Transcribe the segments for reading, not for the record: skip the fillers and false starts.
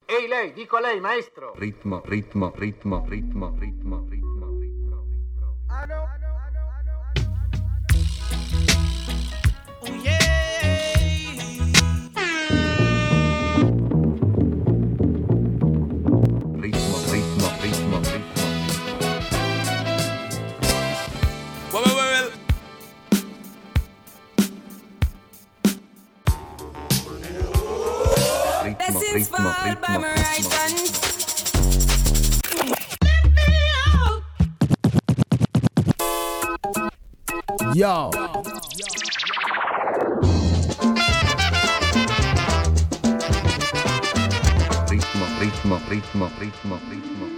Ehi lei, dico a lei, maestro. Ritmo, ritmo, ritmo, ritmo, ritmo, ritmo, ritmo. Oh yeah. Ritmo, ritmo, ritmo, ritmo. Well. Ritmo, Blessings ritmo, fall by ritmo, my ritmo, right hand. Yo. ritmo, ritmo, ritmo, ritmo, ritmo.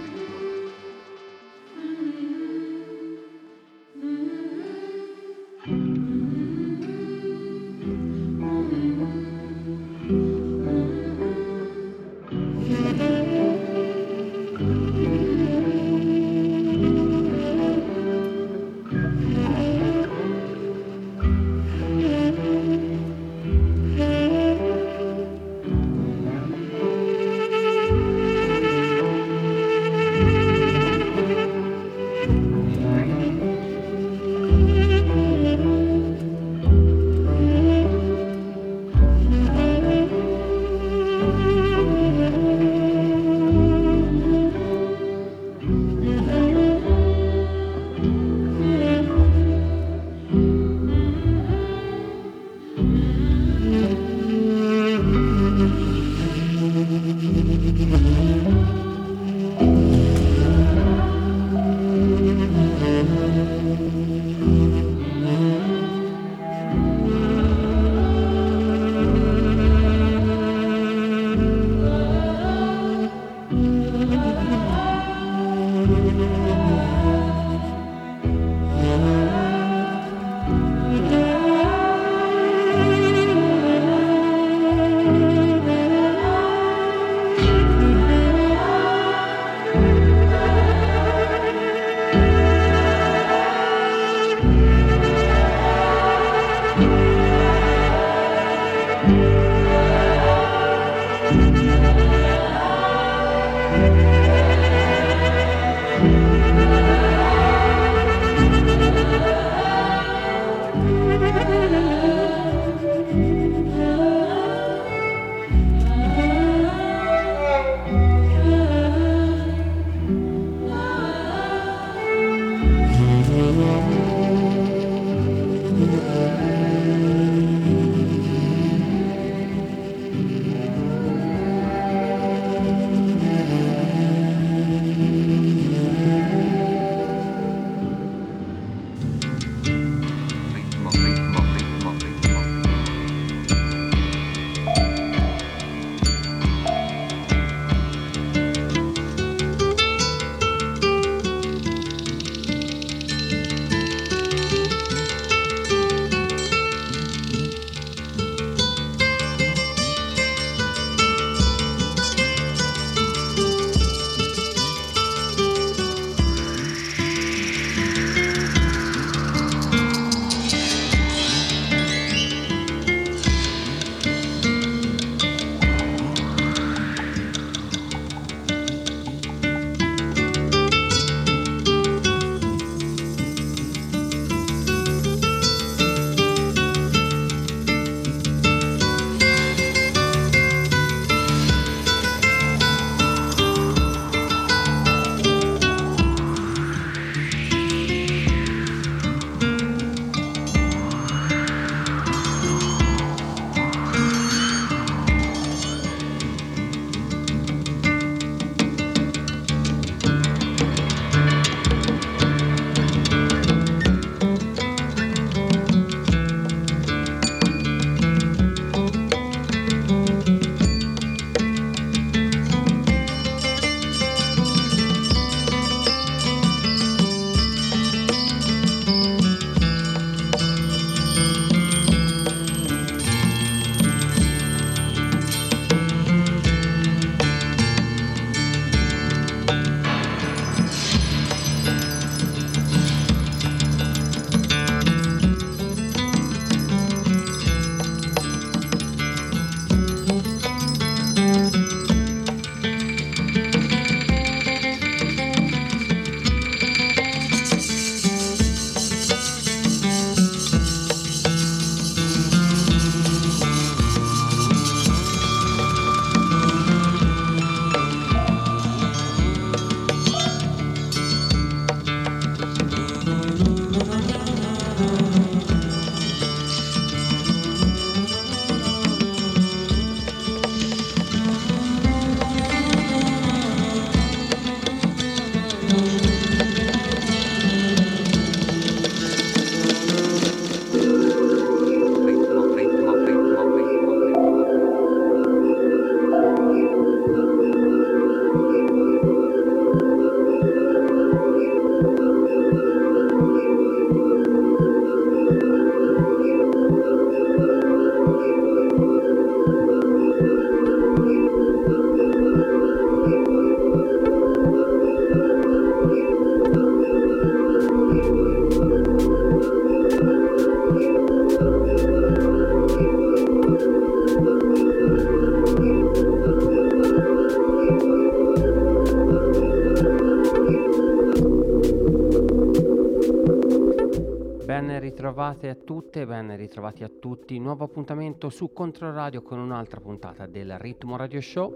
ritrovate a tutte, ben ritrovati a tutti. Nuovo appuntamento su Controradio con un'altra puntata del Ritmo Radio Show.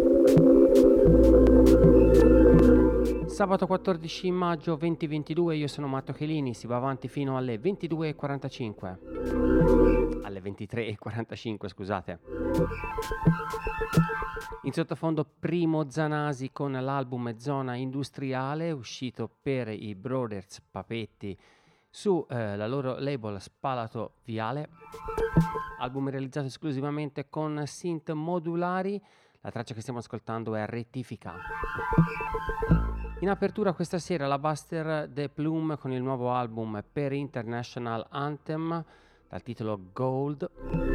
Sabato 14 maggio 2022, io sono Matteo Chelini, si va avanti fino alle 22:45. Alle 23:45, scusate. In sottofondo Primo Zanasi con l'album Zona Industriale, uscito per i Brothers Papetti su la loro label Spalato Viale, album realizzato esclusivamente con synth modulari. La traccia che stiamo ascoltando è Rettifica. In apertura questa sera la Buster The Plume con il nuovo album per International Anthem dal titolo Gold.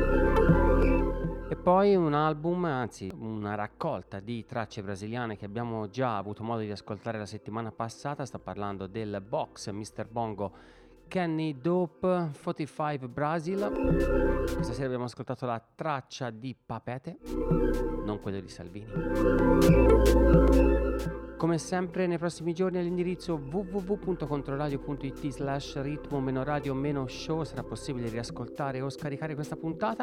E poi un album, anzi una raccolta di tracce brasiliane che abbiamo già avuto modo di ascoltare la settimana passata. Sto parlando del box Mr. Bongo Kenny Dope 45 Brasil. Questa sera abbiamo ascoltato la traccia di Papete, non quello di Salvini. Come sempre nei prossimi giorni all'indirizzo www.controradio.it/ritmo-radio-show sarà possibile riascoltare o scaricare questa puntata.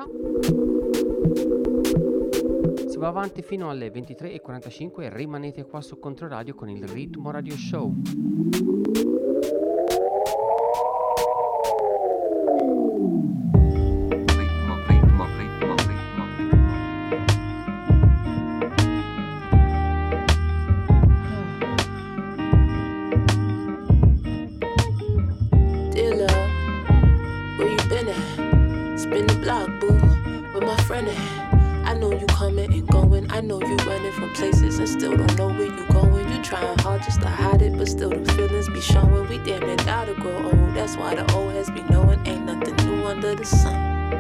Si va avanti fino alle 23:45 e rimanete qua su Controradio con il Ritmo Radio Show. I know you running from places and still don't know where you going. You trying hard just to hide it, but still the feelings be showing. We damn near gotta grow old. That's why the old has been knowing ain't nothing new under the sun.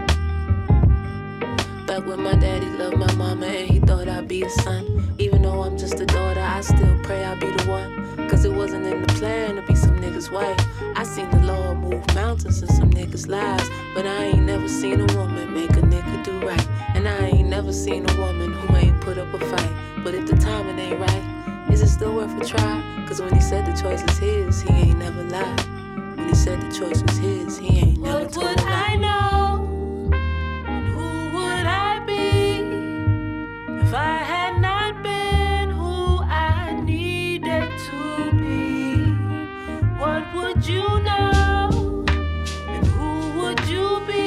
Back when my daddy loved my mama and he thought I'd be a son. Even though I'm just a daughter, I still pray I'll be the one. Cause it wasn't in the plan to be some niggas' wife. I seen the Lord move mountains in some niggas' lives, but I ain't never seen a woman make a nigga do right. And I ain't never seen a woman who ain't put up a fight. But if the timing ain't right, is it still worth a try? Cause when he said the choice is his, he ain't never lied. When he said the choice was his, he ain't never told a lie. What would I know? And who would I be if I had not been who I needed to be? What would you know? And who would you be?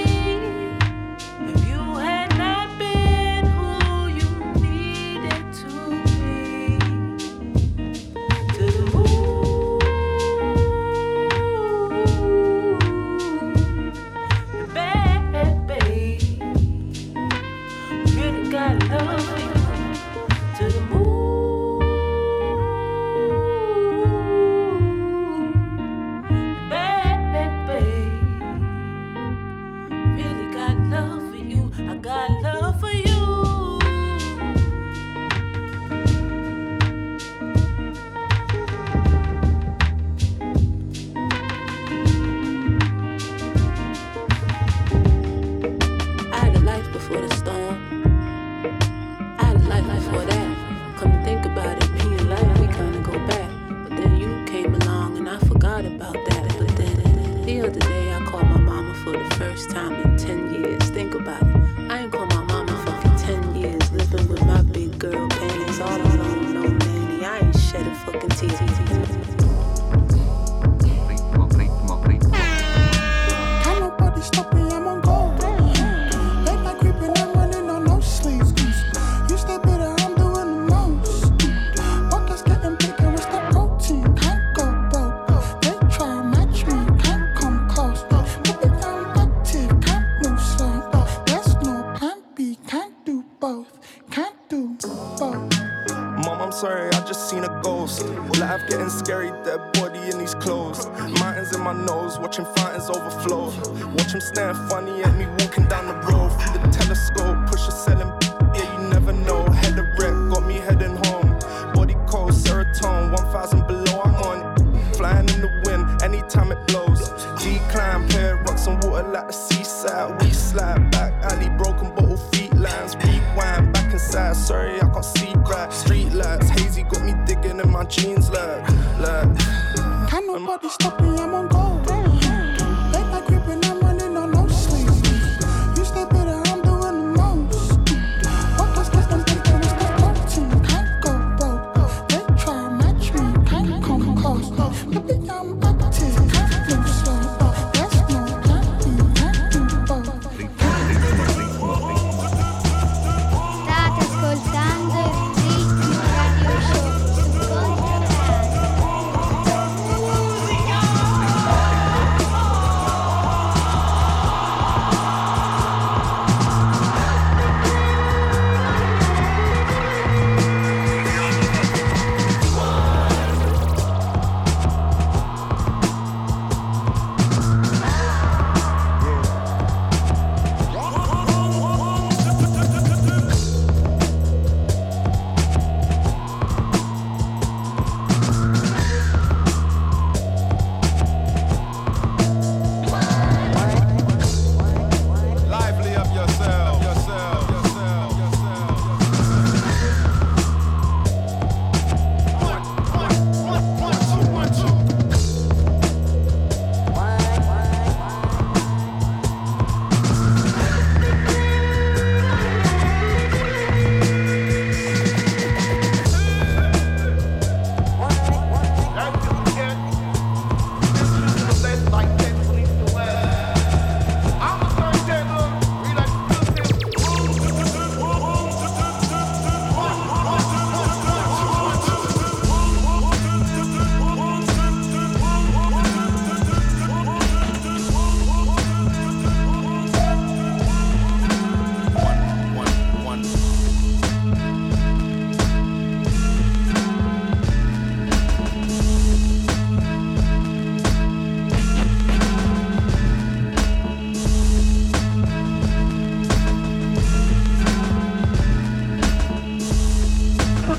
Jeans like. Can't nobody stop me, I'm on gold. Late night creeping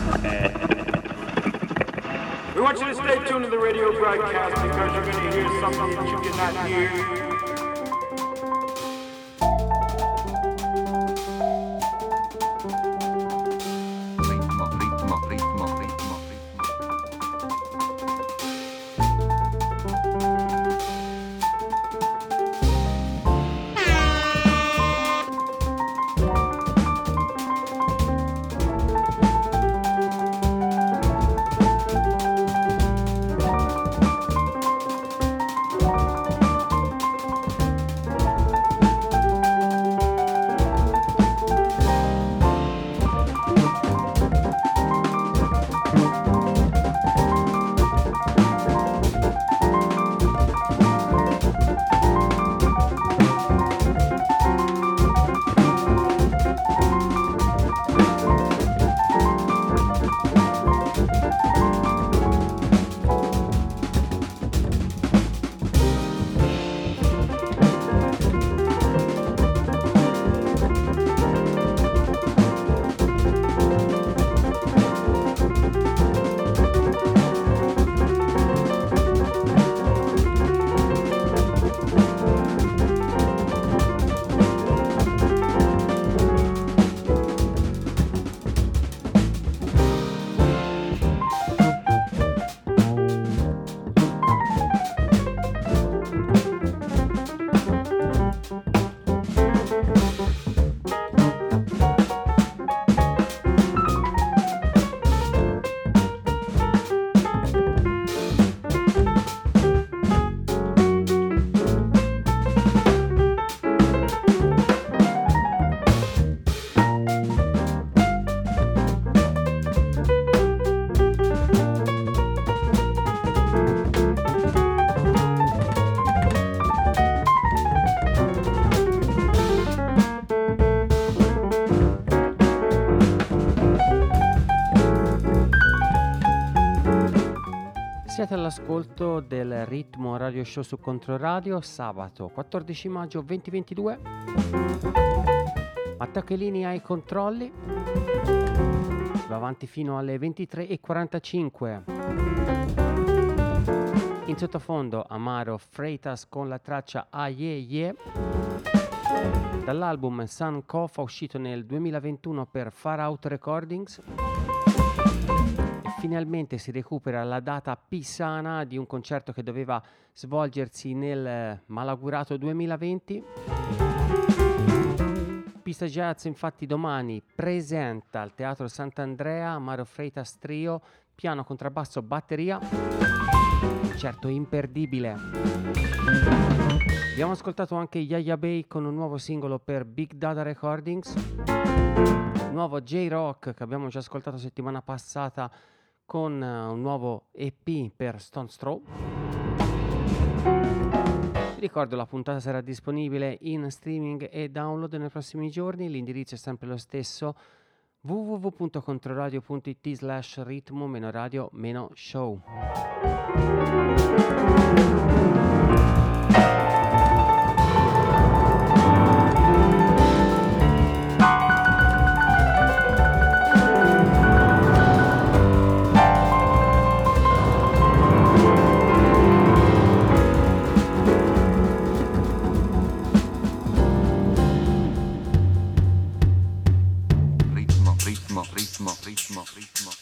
We want you to stay tuned to the radio broadcast because you're going to hear something that you did not hear. Siete all'ascolto del Ritmo Radio Show su Controradio, sabato 14 maggio 2022. Matteo Chelini ai controlli. Va avanti fino alle 23:45. In sottofondo Amaro Freitas con la traccia Aye Ye dall'album Sun Kofa uscito nel 2021 per Far Out Recordings. Finalmente si recupera la data pisana di un concerto che doveva svolgersi nel malaugurato 2020. Pista Jazz infatti domani presenta al Teatro Sant'Andrea Amaro Freitas Trio, piano, contrabbasso, batteria. Concerto imperdibile. Abbiamo ascoltato anche Yaya Bay con un nuovo singolo per Big Dada Recordings. Nuovo J-Rock che abbiamo già ascoltato settimana passata con un nuovo EP per Stone Throw. Vi ricordo la puntata sarà disponibile in streaming e download nei prossimi giorni, l'indirizzo è sempre lo stesso: www.controradio.it/ritmo-radio-show. Ritmo.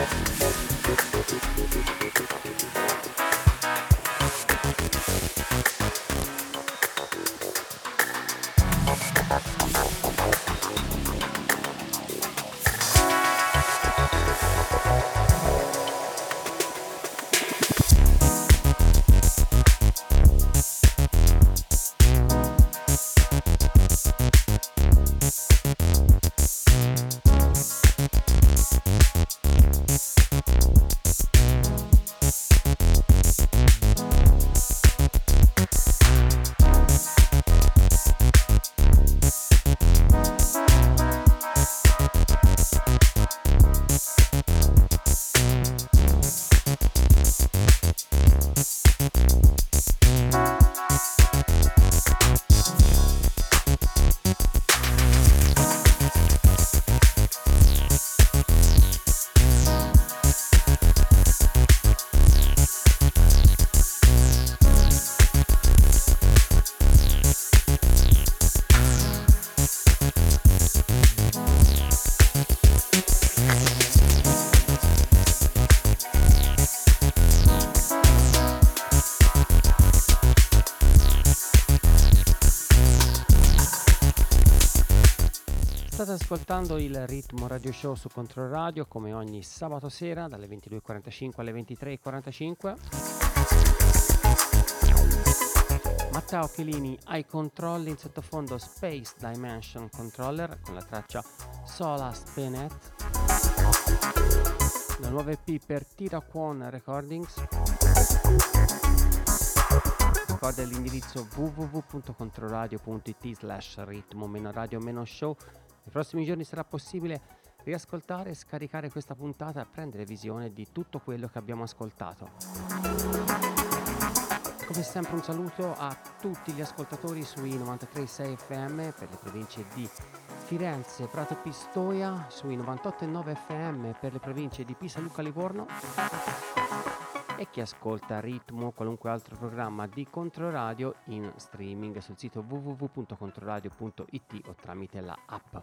State ascoltando il Ritmo Radio Show su Controradio come ogni sabato sera dalle 22.45 alle 23.45. Matteo Chelini ai controlli, in sottofondo Space Dimension Controller con la traccia Sola Spenet, la nuova EP per Tiraquon Recordings. Ricorda l'indirizzo www.controradio.it/ritmo-radio-show. Nei prossimi giorni sarà possibile riascoltare e scaricare questa puntata e prendere visione di tutto quello che abbiamo ascoltato. Come sempre un saluto a tutti gli ascoltatori sui 93.6 FM per le province di Firenze, Prato e Pistoia, sui 98.9 FM per le province di Pisa, Lucca, Livorno, e chi ascolta Ritmo o qualunque altro programma di Controradio in streaming sul sito www.controradio.it o tramite la app.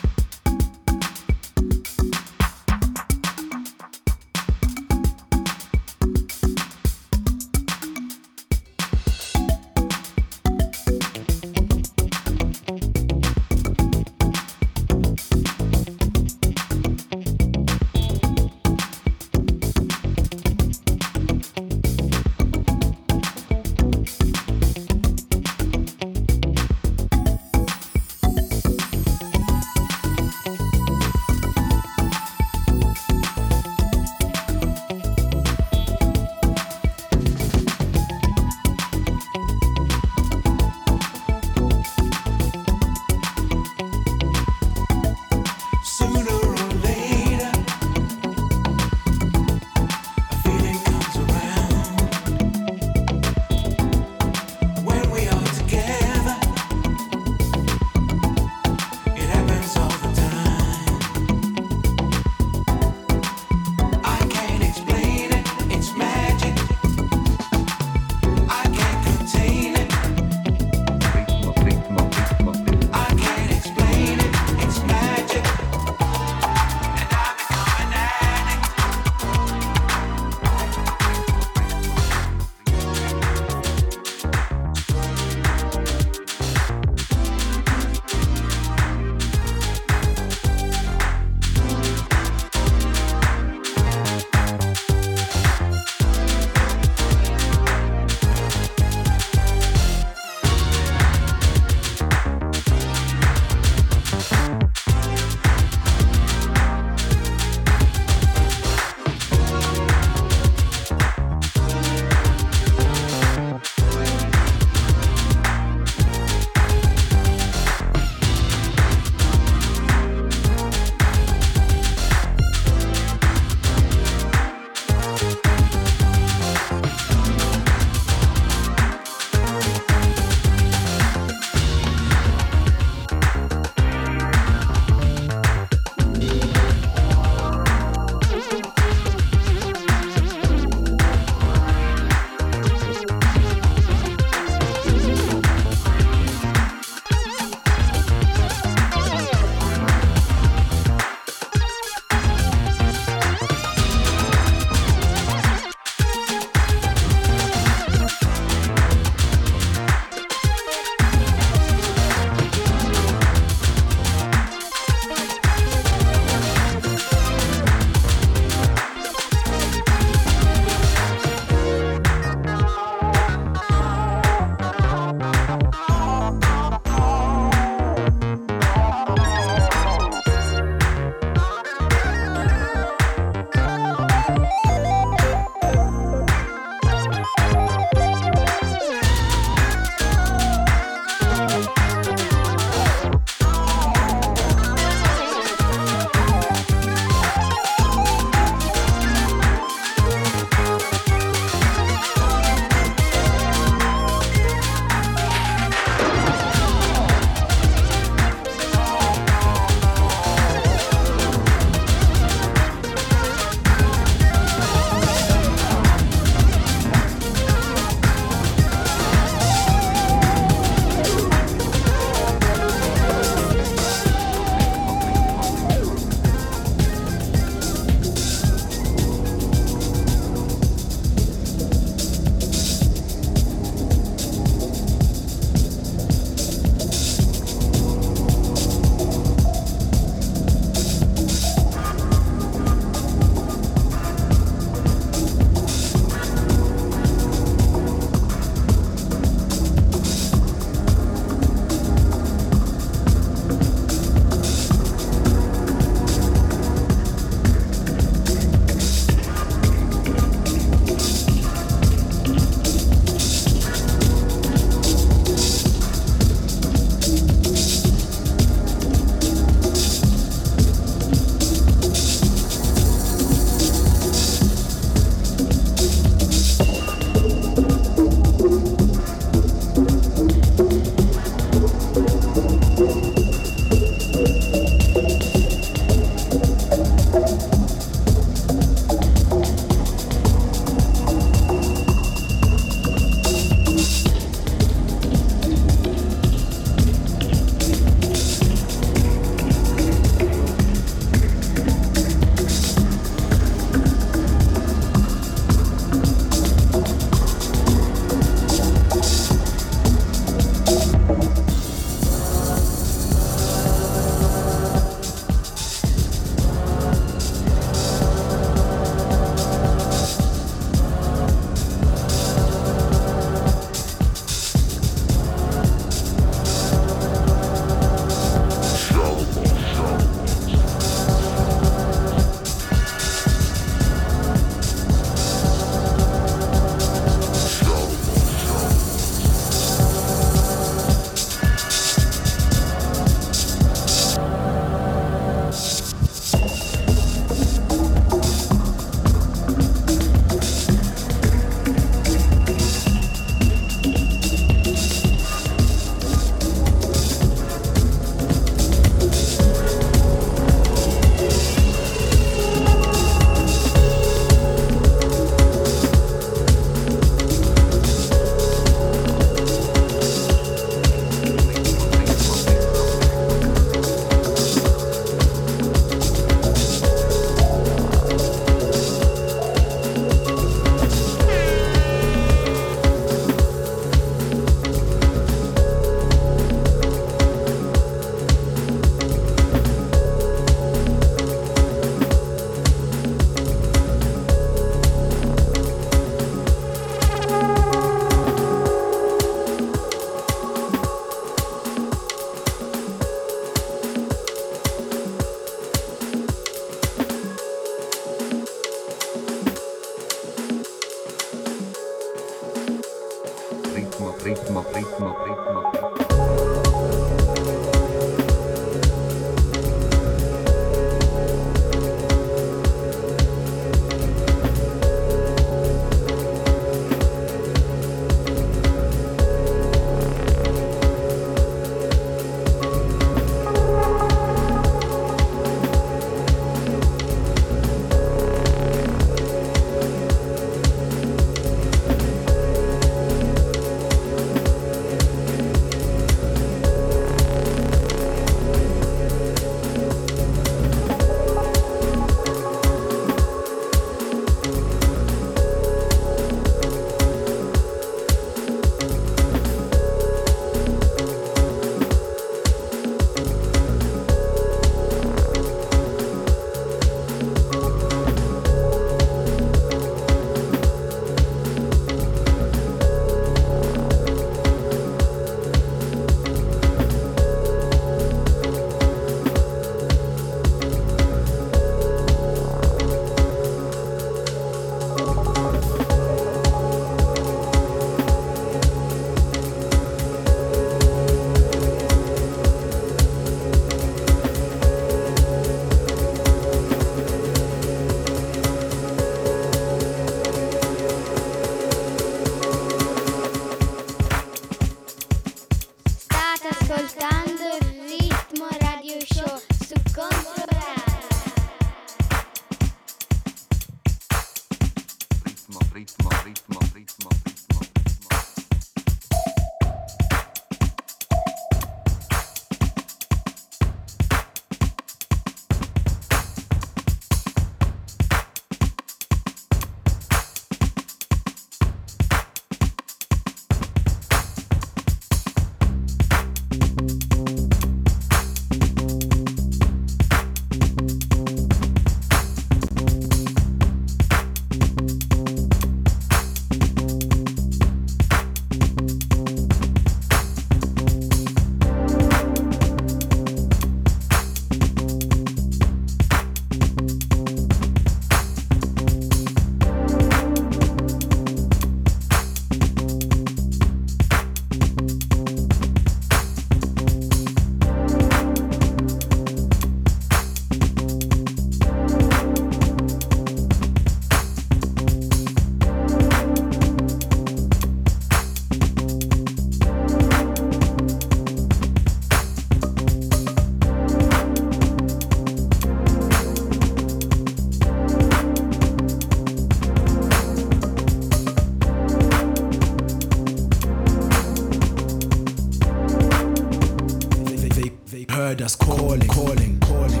heard us calling, calling, calling.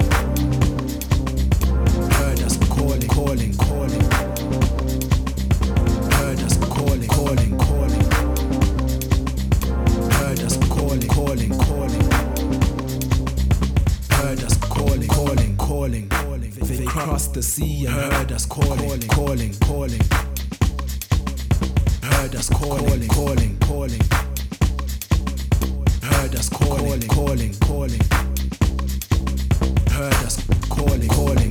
Heard us calling, calling, calling. Heard us calling, calling, calling. Heard us calling, calling, calling. Heard us calling, calling, calling. They crossed the sea and heard us calling, calling, calling. Heard us calling, calling, calling. Heard us calling, calling, calling. Heard us calling, calling.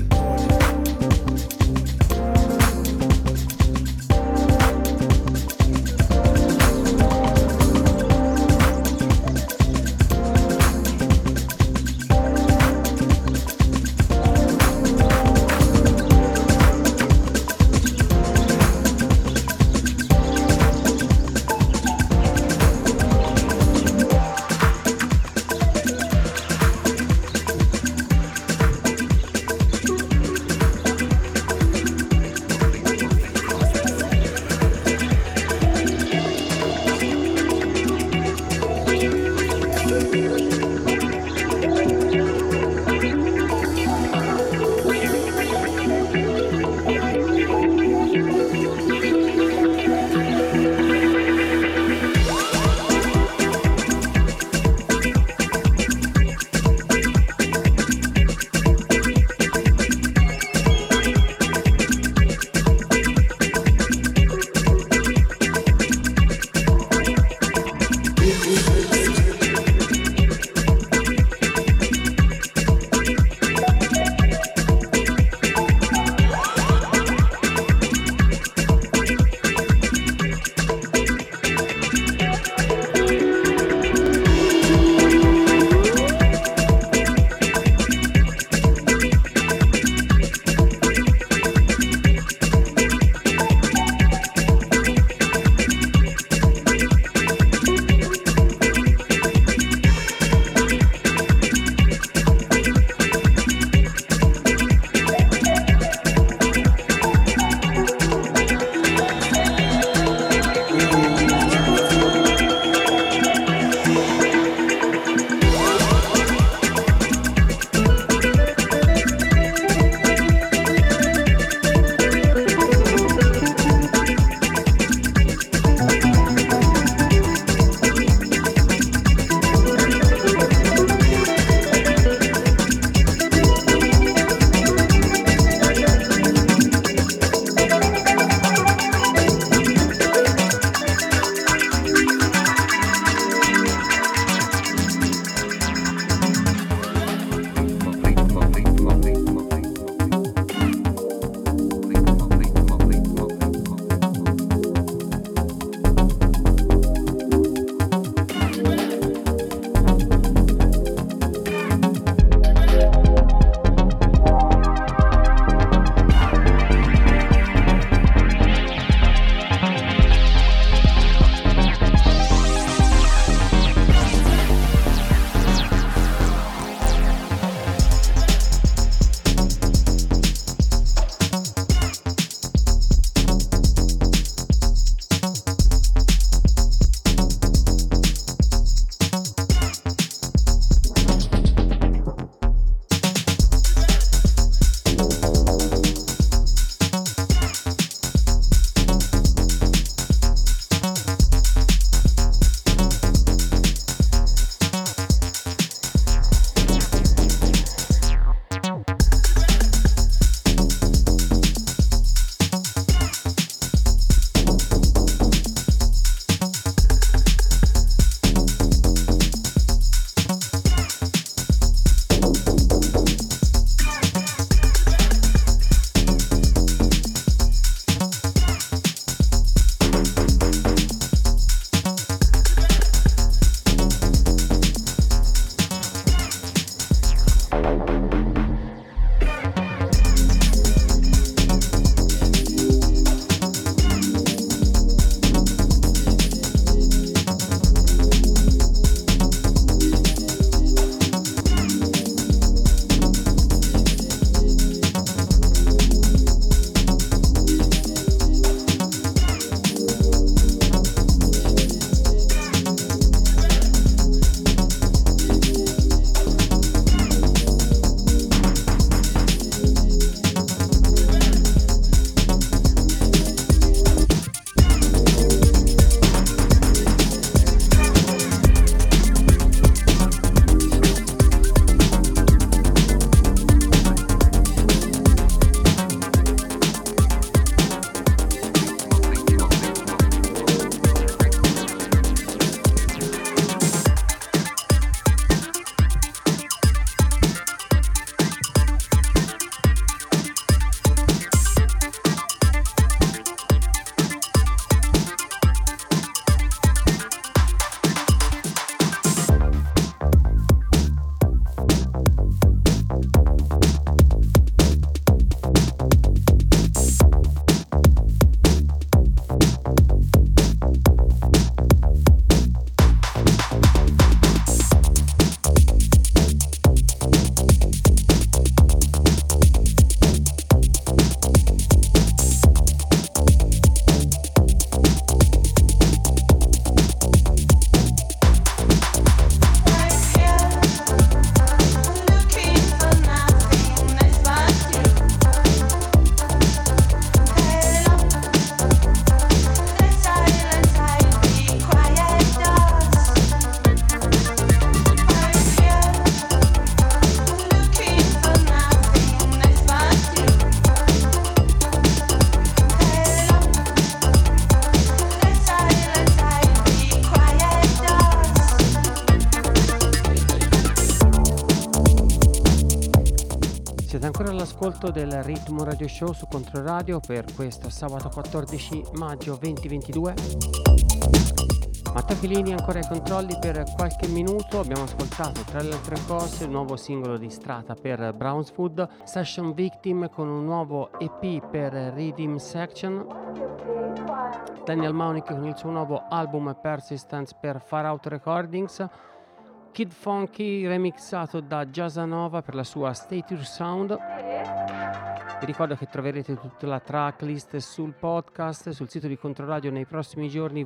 ancora all'ascolto del Ritmo Radio Show su Controradio per questo sabato 14 maggio 2022. Matteo Filini ancora ai controlli per qualche minuto. Abbiamo ascoltato tra le altre cose il nuovo singolo di Strata per Brownswood, Session Victim con un nuovo EP per Redeem Section, Daniel Maunick con il suo nuovo album Persistence per Far Out Recordings, Kid Funky remixato da Jazzanova per la sua Stature Sound. Vi ricordo che troverete tutta la tracklist sul podcast, sul sito di Controradio nei prossimi giorni,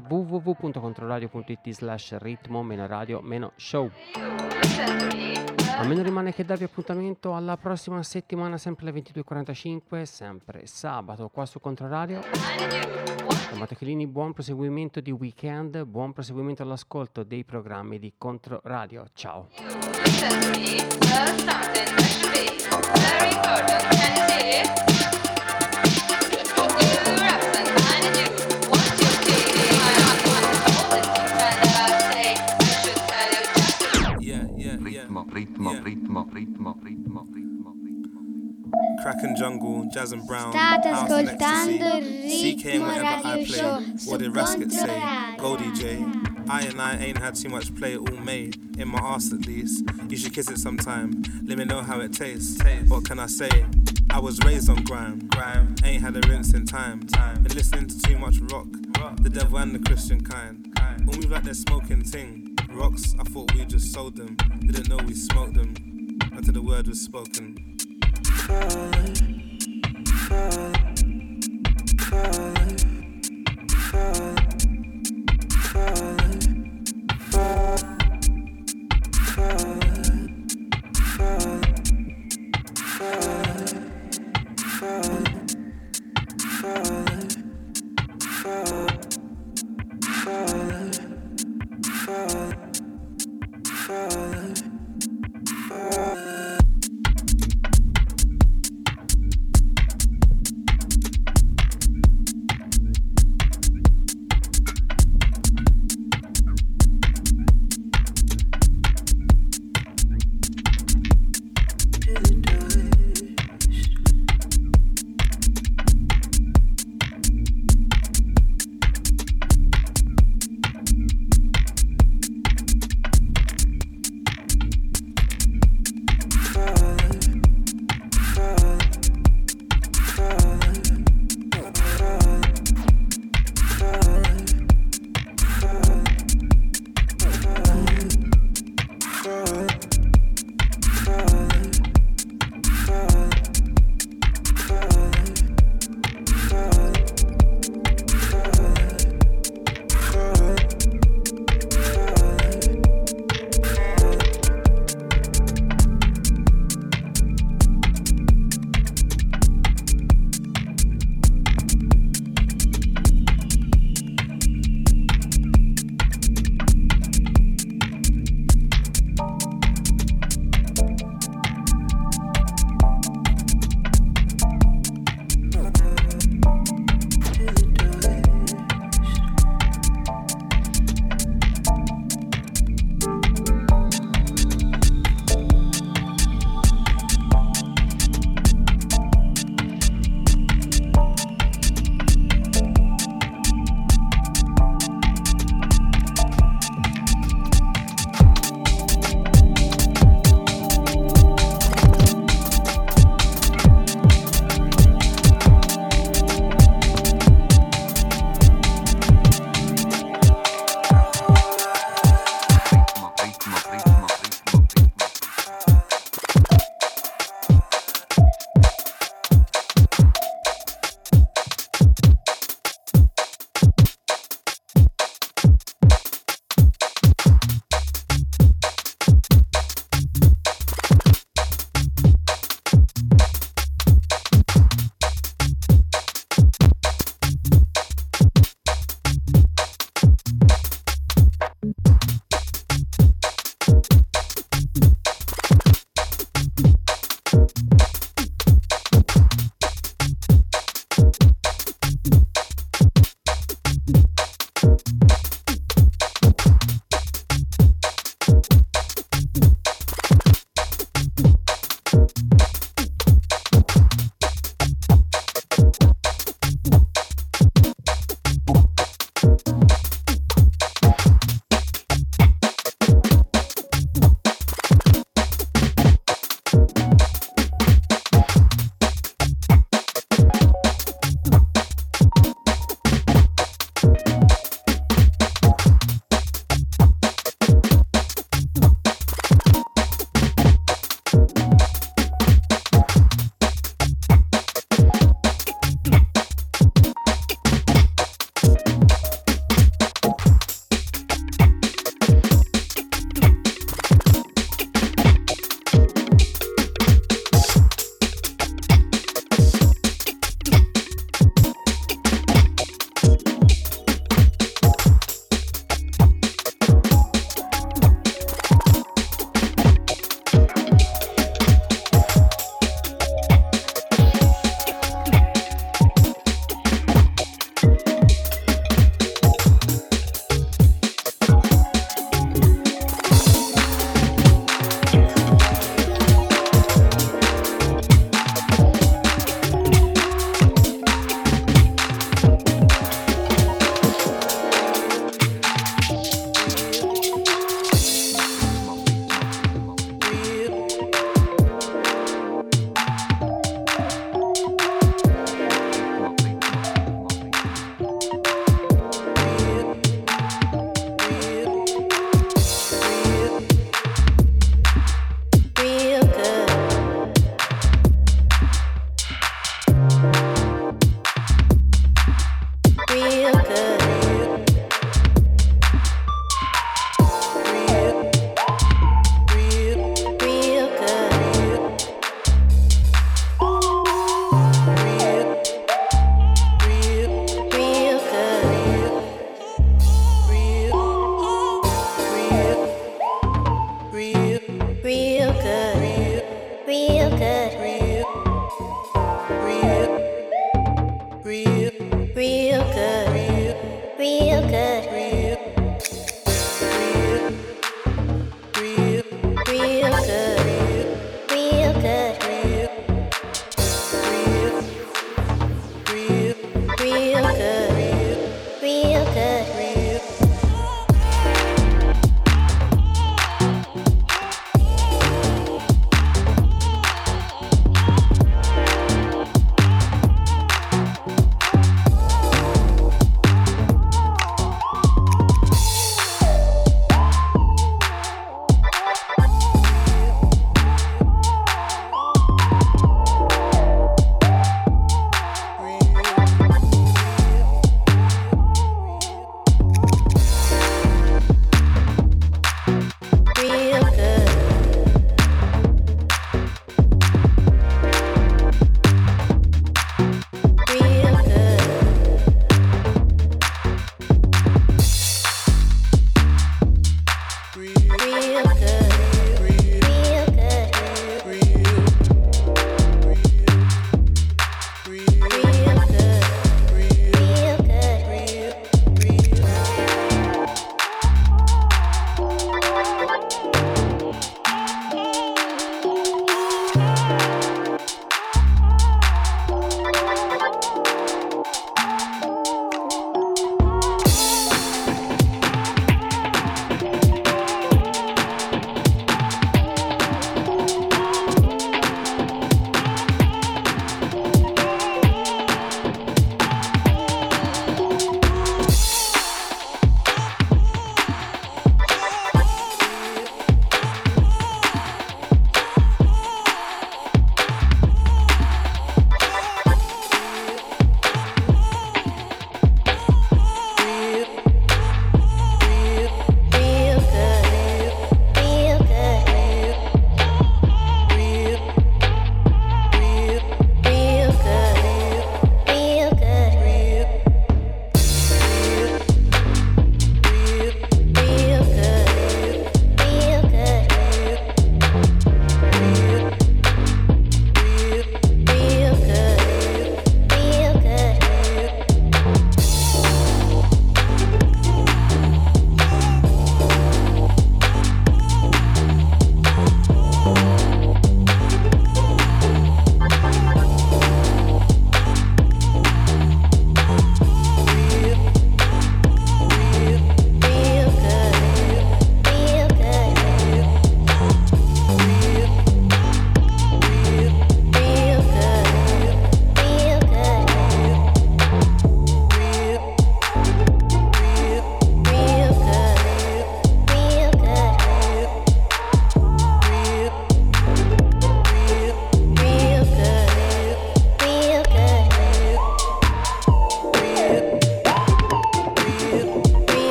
www.controradio.it/ritmo-radio-show. A me non rimane che darvi appuntamento alla prossima settimana, sempre alle 22.45, sempre sabato qua su Controradio. Da Matteo Chilini, buon proseguimento di weekend, buon proseguimento all'ascolto dei programmi di Controradio. Ciao. Crack and jungle, jazz and brown. State house and ascoltando ecstasy. il CK Ritmo whenever I Radio play. Show What su did Rasket say? Controradio. Goldie J. I ain't had too much play, all made. In my arse at least. You should kiss it sometime. Let me know how it tastes. What can I say? I was raised on grime. Ain't had a rinse in time. Been listening to too much rock. The devil and the Christian kind. When we like that smoking thing. Rocks, I thought we just sold them. Didn't know we smoked them. Until the word was spoken.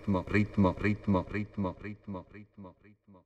ritmo, ritmo, ritmo, ritmo, ritmo, ritmo, ritmo.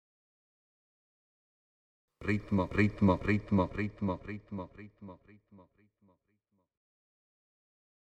Ritmo, ritmo, ritmo, ritmo, ritmo, ritmo, ritmo.